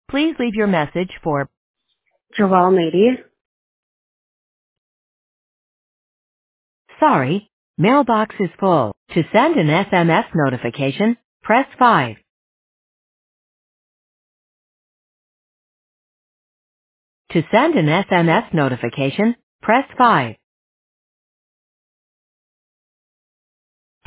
Please leave your message for Joelle Mady. Sorry, mailbox is full. To send an SMS notification, press 5. To send an SMS notification, press 5.